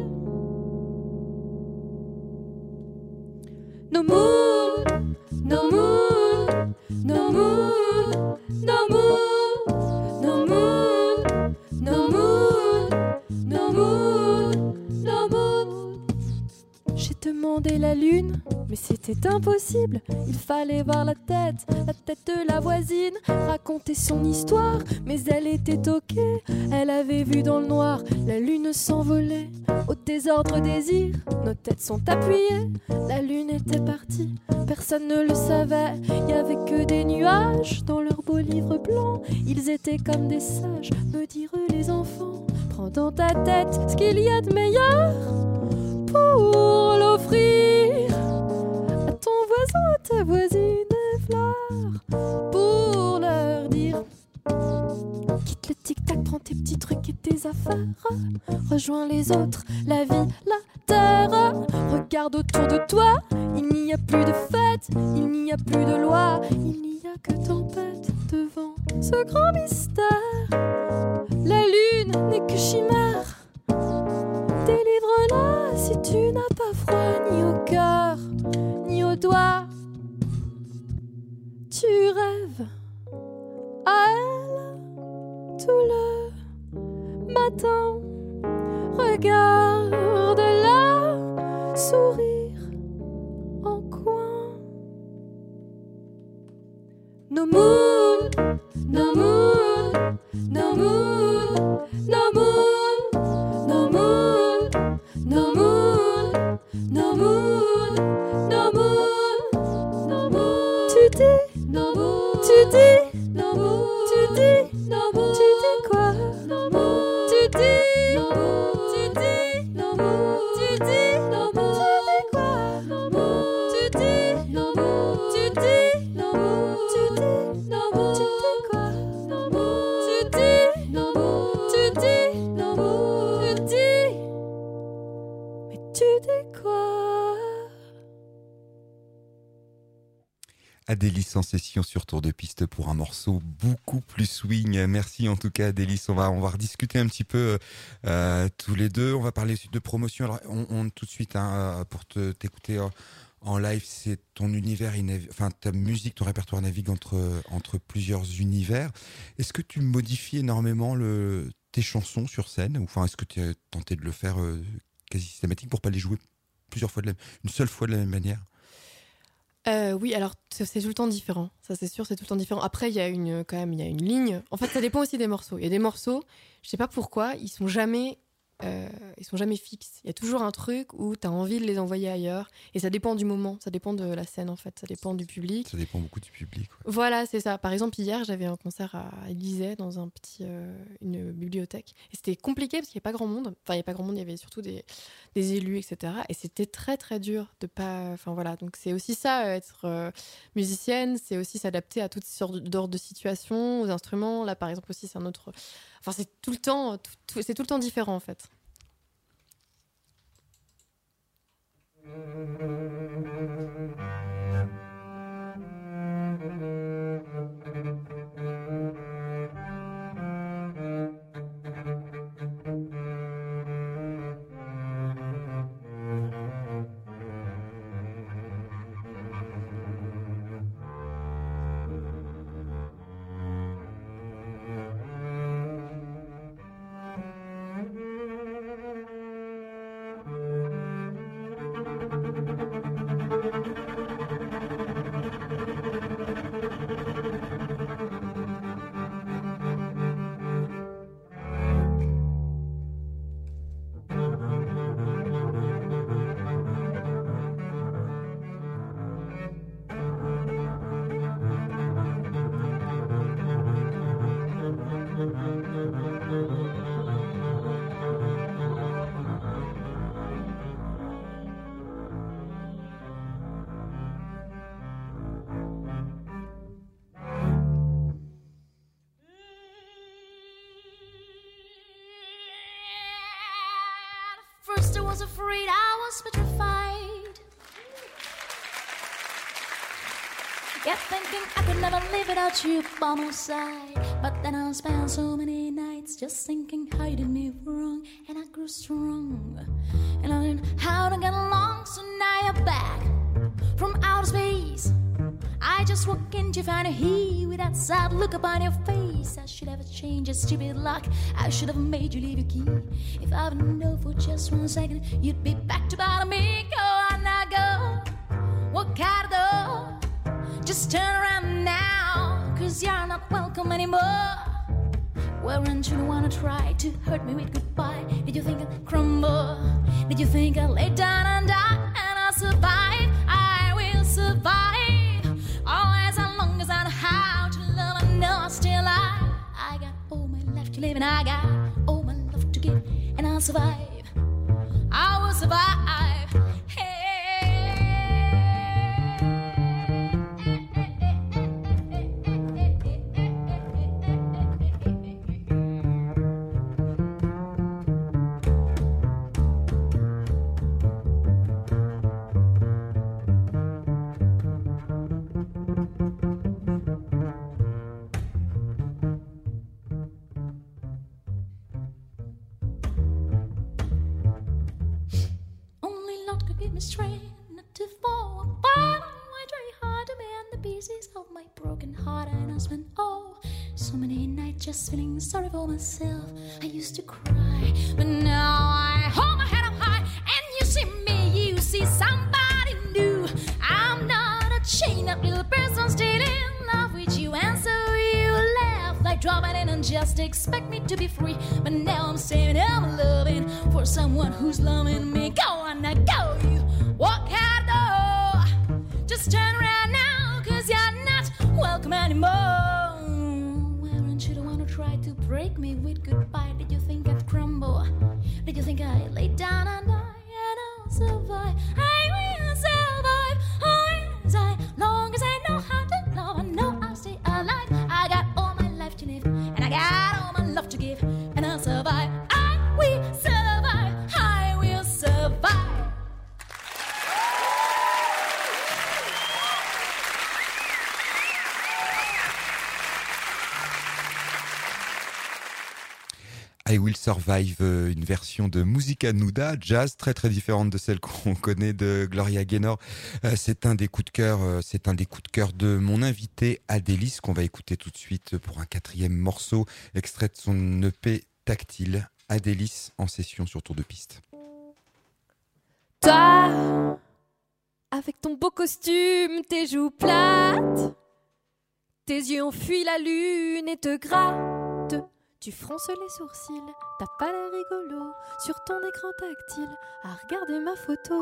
No moon, no moon, no moon, no moon, no moon, no moon, no moon, no moon. J'ai demandé la lune, mais c'était impossible. Il fallait voir la tête de la voisine, raconter son histoire, mais elle était toquée. Elle avait vu dans le noir la lune s'envoler. Au désordre désir, nos têtes sont appuyées. La lune était partie, personne ne le savait. Y avait que des nuages dans leur beau livre blanc. Ils étaient comme des sages, me dirent les enfants. Prends dans ta tête ce qu'il y a de meilleur pour l'offrir à ton voisin, à ta voisine des fleurs, pour leur dire: quitte le tic-tac, prends tes petits trucs et tes affaires, rejoins les autres, la vie, la terre. Regarde autour de toi, il n'y a plus de fête, il n'y a plus de loi, il n'y a que tempête devant ce grand mystère. La lune n'est que chimère, délivre-la si tu n'as pas froid ni au cœur, ni aux doigts. Tu rêves à elle tout le matin. Regarde-la sourire en coin. No moon, no moon, no moon, no moon, no moon, no moon, no moon, no moon, no moon. Tu dis, no moon, tu dis, no moon, tu dis, no moon, tu dis quoi, no moon, tu dis, no moon, tu dis, no moon, tu dis, no moon, tu dis quoi, no moon, tu dis, no moon, tu dis, no moon, tu dis, no moon, tu dis quoi, no moon, tu dis, no moon, tu dis, no moon, tu dis, mais tu dis quoi?
Adélis en session sur Tour de Piste pour un morceau beaucoup plus swing. Merci en tout cas Adélis, on va rediscuter un petit peu tous les deux. On va parler de promotion. Alors on tout de suite pour t'écouter en live, c'est ton univers, enfin ta musique, ton répertoire navigue entre plusieurs univers. Est-ce que tu modifies énormément tes chansons sur scène, ou enfin est-ce que tu as tenté de le faire quasi systématique pour pas les jouer plusieurs fois une seule fois de la même manière?
Oui, alors c'est tout le temps différent. Ça, c'est sûr, c'est tout le temps différent. Après, il y a une ligne. En fait, ça dépend aussi des morceaux. Il y a des morceaux, je sais pas pourquoi, ils sont jamais fixes. Il y a toujours un truc où tu as envie de les envoyer ailleurs. Et ça dépend du moment, ça dépend de la scène, en fait. Ça dépend du public.
Ça dépend beaucoup du public. Ouais.
Voilà, c'est ça. Par exemple, hier, j'avais un concert à Élysée, dans une bibliothèque. Et c'était compliqué parce qu'il n'y avait pas grand monde. Enfin, il n'y avait pas grand monde, il y avait surtout des élus, etc. Et c'était très, très dur de pas... Enfin, voilà. Donc, c'est aussi ça, être musicienne. C'est aussi s'adapter à toutes sortes de situations, aux instruments. Là, par exemple, aussi, c'est un autre... Enfin, c'est tout le temps, c'est tout le temps différent, en fait.
was afraid, I was petrified. Kept thinking I could never live without you by my side. But then I spent so many nights just thinking how you did me wrong. And I grew strong, and I learned how to get along. So now you're back from outer space. I just walk in to find you here with that sad look upon your face. I should have changed your stupid lock. I should have made you leave your key. If I would know for just 1 second, you'd be back to bother me. Go on now, go. Walk out the door. Just turn around now, 'cause you're not welcome anymore. Weren't you the one to try to hurt me with goodbye? Did you think I'd crumble? Did you think I'd lay down and die? And I'll survive, I will survive. Always as long as I know how to love, I know I'm still alive. I got all my life to live and I got all my love to give. And I'll survive, I will survive. Hey. Me strength not to fall apart. I try hard to mend the pieces of my broken heart, and I spent so many nights just feeling sorry for myself. I used to cry, but now I hold my head up high, and you see me, you see somebody new. I'm not a chained up little person still in love with you, and so you laugh like dropping in and just expect me to be free. But now I'm saying I'm loving for someone who's loving me. Go on now, go you. Walk out the door. Just turn around now, 'cause you're not welcome anymore. Weren't you the one who tried to break me with goodbye? Did you think I'd crumble? Did you think I'd lay down and die? And I'll survive, I will survive. Always, as long as I know how to love, I know I'll stay alive. I got all my life to live, and I got all my love to give. And I'll survive, I will survive, I will survive.
I Will Survive, une version de Musica Nuda, jazz très très différente de celle qu'on connaît de Gloria Gaynor. C'est un des coups de cœur, de mon invité Adélis, qu'on va écouter tout de suite pour un 4e morceau, extrait de son EP Tactile. Adélis en session sur Tour de Piste.
Toi, avec ton beau costume, tes joues plates, tes yeux ont fui la lune et te grattent. Tu fronces les sourcils, t'as pas l'air rigolo sur ton écran tactile à regarder ma photo.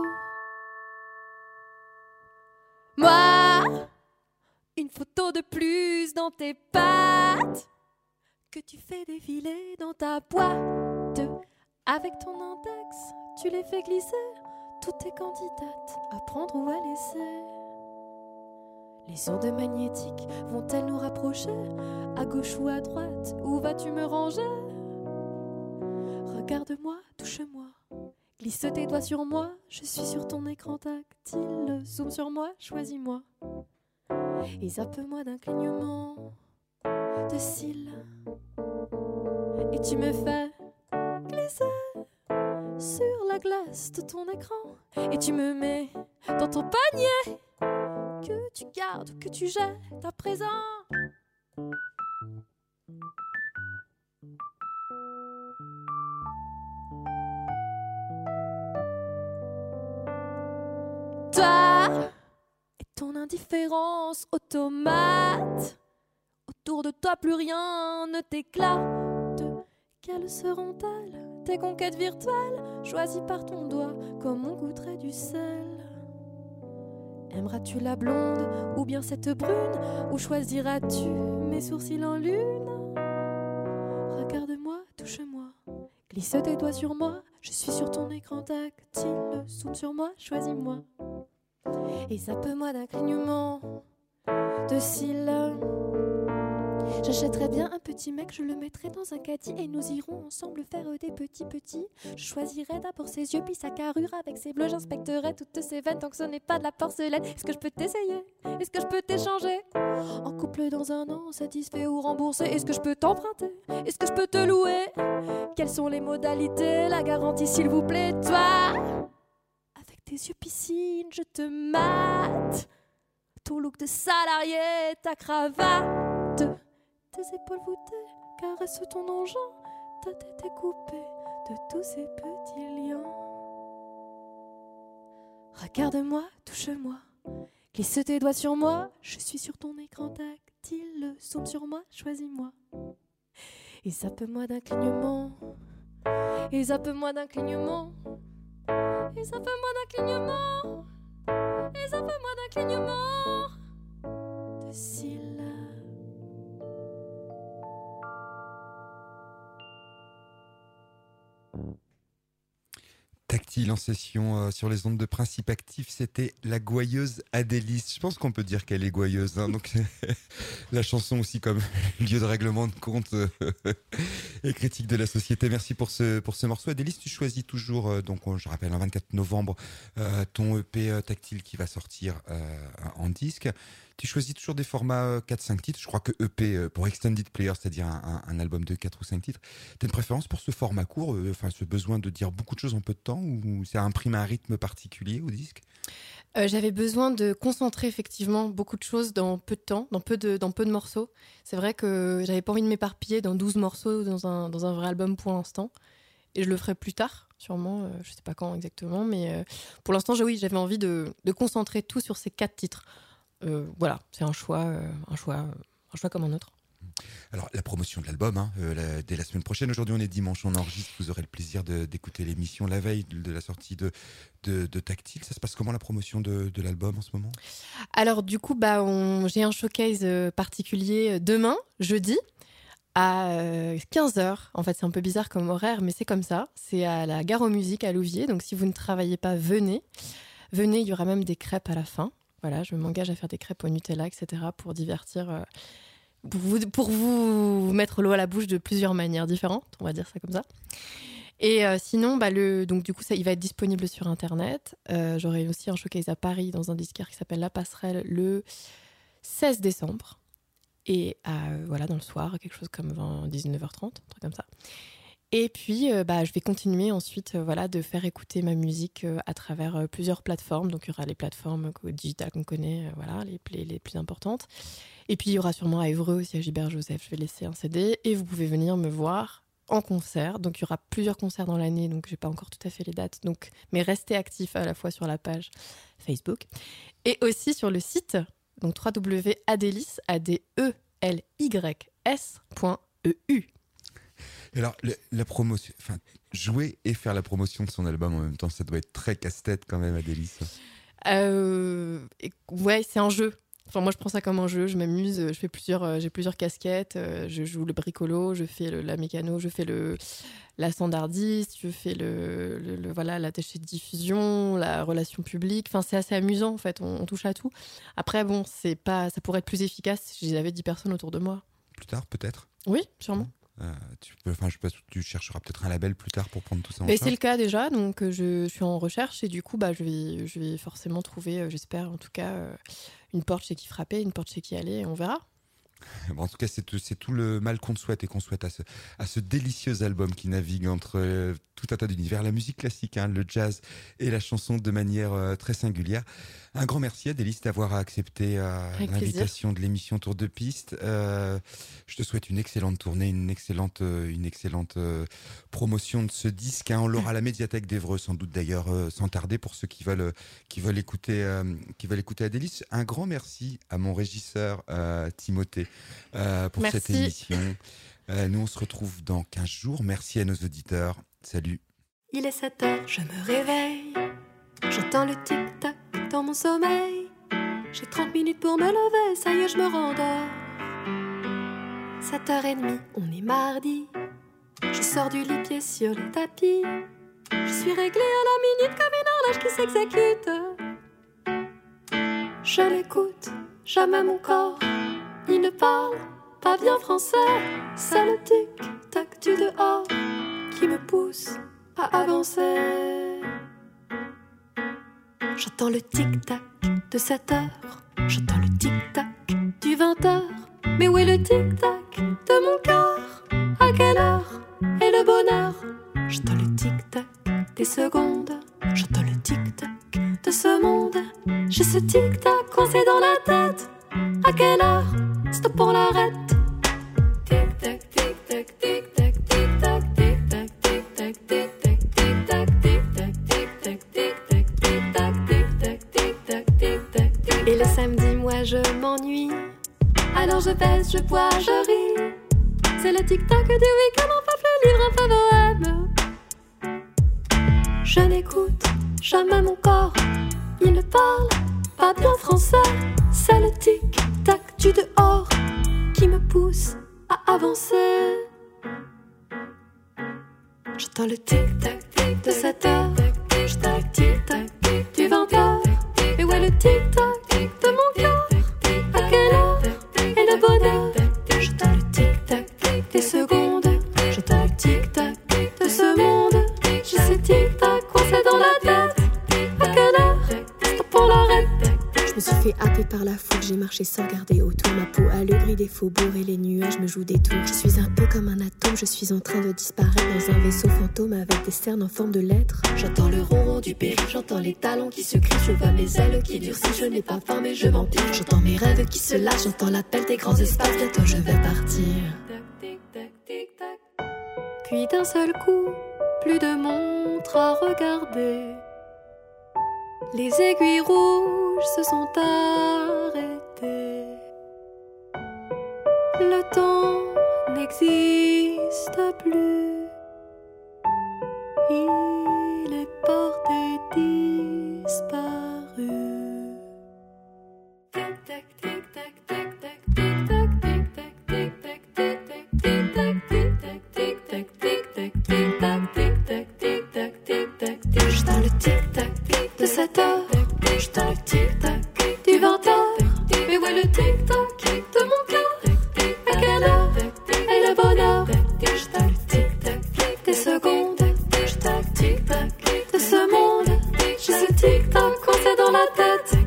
Moi, une photo de plus dans tes pattes que tu fais défiler dans ta boîte. Avec ton index, tu les fais glisser, toutes tes candidates à prendre ou à laisser. Les ondes magnétiques vont-elles nous rapprocher, à gauche ou à droite, où vas-tu me ranger? Regarde-moi, touche-moi, glisse tes doigts sur moi, je suis sur ton écran tactile, zoom sur moi, choisis-moi, et zappe-moi d'un clignement de cils, et tu me fais glisser sur la glace de ton écran, et tu me mets dans ton panier que tu gardes ou que tu jettes à présent. Toi et ton indifférence automate, autour de toi plus rien ne t'éclate. Quelles seront-elles, tes conquêtes virtuelles, choisies par ton doigt comme on goûterait du sel? Aimeras-tu la blonde ou bien cette brune, ou choisiras-tu mes sourcils en lune? Regarde-moi, touche-moi, glisse tes doigts sur moi, je suis sur ton écran tactile, zoom sur moi, choisis-moi, et zappe-moi d'un clignement de cils,
J'achèterais bien un petit mec, je le mettrais dans un caddie et nous irons ensemble faire des petits. Je choisirais d'abord ses yeux puis sa carrure avec ses bleus. J'inspecterais toutes ses veines tant que ce n'est pas de la porcelaine. Est-ce que je peux t'essayer? Est-ce que je peux t'échanger? En couple dans un an, satisfait ou remboursé? Est-ce que je peux t'emprunter? Est-ce que je peux te louer? Quelles sont les modalités? La garantie s'il vous plaît, toi. Avec tes yeux piscine, je te mate. Ton look de salarié, ta cravate, tes épaules voûtées, caresse ton engin, ta tête est coupée de tous ces petits liens. Regarde-moi, touche-moi, glisse tes doigts sur moi, je suis sur ton écran tactile, zoom sur moi, choisis-moi. Et zappe-moi d'un clignement, et zappe-moi d'un clignement, et zappe-moi d'un clignement, et zappe-moi d'un clignement de cils.
Tactile en session sur les ondes de Principe Actif, c'était la gouailleuse Adélis. Je pense qu'on peut dire qu'elle est gouailleuse, hein, donc la chanson aussi comme lieu de règlement de compte et critique de la société. Merci pour ce morceau. Adélis, tu choisis toujours, donc je rappelle, le 24 novembre, ton EP Tactile qui va sortir en disque. Tu choisis toujours des formats 4-5 titres. Je crois que EP pour Extended Player, c'est-à-dire un album de 4 ou 5 titres. Tu as une préférence pour ce format court, ce besoin de dire beaucoup de choses en peu de temps, ou ça imprime un rythme particulier au disque?
J'avais besoin de concentrer effectivement beaucoup de choses dans peu de temps, dans peu de morceaux. C'est vrai que j'avais pas envie de m'éparpiller dans 12 morceaux dans un vrai album pour l'instant. Et je le ferai plus tard, sûrement, je sais pas quand exactement, mais pour l'instant, j'avais envie de concentrer tout sur ces 4 titres. Voilà, c'est un choix comme un autre.
Alors, la promotion de l'album, dès la semaine prochaine. Aujourd'hui, on est dimanche, on enregistre. Vous aurez le plaisir d'écouter l'émission la veille de la sortie de Tactile. Ça se passe comment, la promotion de l'album en ce moment?
Alors, du coup, j'ai un showcase particulier demain, jeudi, à 15h. En fait, c'est un peu bizarre comme horaire, mais c'est comme ça. C'est à la Gare aux Musiques à Louviers. Donc, si vous ne travaillez pas, venez. Venez, il y aura même des crêpes à la fin. Voilà, je m'engage à faire des crêpes au Nutella, etc. pour divertir, pour vous mettre l'eau à la bouche de plusieurs manières différentes, on va dire ça comme ça. Et sinon, donc du coup, il va être disponible sur Internet. J'aurai aussi un showcase à Paris dans un disquaire qui s'appelle La Passerelle le 16 décembre. Et voilà, dans le soir, quelque chose comme 19h30, un truc comme ça. Et puis, je vais continuer ensuite de faire écouter ma musique à travers plusieurs plateformes. Donc, il y aura les plateformes digitales qu'on connaît, les plus importantes. Et puis, il y aura sûrement à Évreux aussi, à Gilbert Joseph. Je vais laisser un CD. Et vous pouvez venir me voir en concert. Donc, il y aura plusieurs concerts dans l'année. Donc, je n'ai pas encore tout à fait les dates. Donc, mais restez actifs à la fois sur la page Facebook et aussi sur le site, donc www.adelis, ADELYS.eu.
Alors, la promotion, jouer et faire la promotion de son album en même temps, ça doit être très casse-tête quand même, Adélis.
Ouais, c'est un jeu. Enfin, moi, je prends ça comme un jeu, je m'amuse, j'ai plusieurs casquettes, je joue le bricolo, je fais la mécano, je fais la standardiste, je fais l'attaché de diffusion, la relation publique. Enfin, c'est assez amusant, en fait, on touche à tout. Après, bon, ça pourrait être plus efficace si j'avais 10 personnes autour de moi.
Plus tard, peut-être?
Oui, sûrement.
Tu chercheras peut-être un label plus tard pour prendre tout ça en
charge.
C'est
le cas déjà, donc je suis en recherche et du coup je vais forcément trouver, j'espère en tout cas, une porte chez qui frapper, une porte chez qui aller, et on verra.
Bon, en tout cas, c'est tout le mal qu'on souhaite et qu'on souhaite à ce délicieux album qui navigue entre tout un tas d'univers, la musique classique, le jazz et la chanson de manière très singulière. Un grand merci Adélis d'avoir accepté l'invitation de l'émission Tour de Piste. Je te souhaite une excellente tournée, une excellente promotion de ce disque. On l'aura à la médiathèque d'Évreux, sans doute d'ailleurs, sans tarder, pour ceux qui veulent écouter Adélis. Un grand merci à mon régisseur Timothée pour cette émission. Nous, on se retrouve dans 15 jours. Merci à nos auditeurs. Salut.
Il est 7h, je me réveille. J'entends le tic-tac dans mon sommeil. J'ai 30 minutes pour me lever, ça y est, je me rendors. 7h30, on est mardi. Je sors du lit, pieds sur le tapis. Je suis réglée à la minute comme une horloge qui s'exécute. Je l'écoute, jamais mon corps, il ne parle pas bien français. C'est le tic-tac du dehors qui me pousse à avancer. J'entends le tic-tac de 7 heures, j'entends le tic-tac du 20h. Mais où est le tic-tac de mon cœur? À quelle heure est le bonheur? J'entends le tic-tac des secondes, j'entends le tic-tac de ce monde. J'ai ce tic-tac coincé dans la tête. À quelle heure? Stop, on l'arrête. Tic-tac, tic-tac, tic-tac, tic-tac, tic-tac, tic-tac, tic-tac, tic-tac, tic-tac, tic-tac, tic-tac, tic-tac, tic-tac, tic-tac, tic-tac. Et le samedi, moi je m'ennuie. Alors je baisse, je bois, je ris. C'est le tic-tac du week-end, on fait le livre un peu bohème. Je n'écoute jamais mon corps, il ne parle pas bien français. C'est le tic-tac du dehors qui me pousse à avancer. J'entends le tic-tac de 7 heures, j'entends le tic-tac du 20h. Mais où est le tic-tac de mon cœur? À quelle heure est le bonheur? J'entends le tic-tac des secondes, j'entends le tic-tac de ce monde. J'ai ce tic-tac coincé dans la tête. À quelle heure? Stop, on l'arrête.
Je me suis fait happer par la foule, j'ai marché sans regarder autour. Ma peau a le gris des faubourgs et les nuages me jouent des tours. Je suis un peu comme un atome, je suis en train de disparaître dans un vaisseau fantôme avec des cernes en forme de lettres.
J'entends le ronron du périph', j'entends les talons qui se crient. Je vois mes ailes qui durcissent, je n'ai pas faim mais je m'empile. J'entends mes rêves qui se lâchent, j'entends l'appel des grands espaces. Bientôt je vais partir. Puis d'un seul coup, plus de montre à regarder. Les aiguilles rouges se sont arrêtées. Le temps n'existe plus. Il est porté disparu. Tic-tac, tic-tac, tic-tac, tic-tac, tic-tac, tic-tac, tic-tac, tic-tac, tic-tac, tic-tac, tic-tac, tic-tac, tic-tac, tic-tac, tic-tac. J'entends le tic-tac de 7 heures, j'entends le tic-tac du 20h. Mais où est le tic-tac de mon cœur? À quelle heure est le bonheur? J'entends le tic-tac des secondes, j'entends le tic-tac de ce monde. J'ai ce tic-tac coincé dans la tête.